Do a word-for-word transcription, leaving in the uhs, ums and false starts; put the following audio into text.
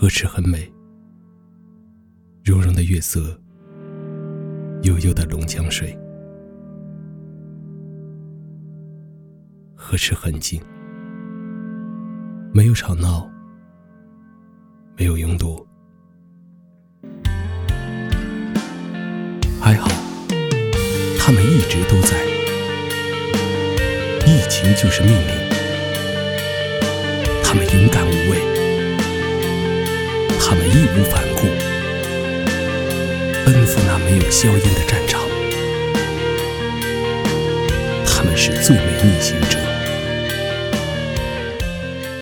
河池很美，融融的月色，悠悠的龙江水。河池很静，没有吵闹，没有拥堵，还好他们一直都在。疫情就是命令，他们勇敢无畏，他们义无反顾，奔赴那没有硝烟的战场。他们是最美逆行者。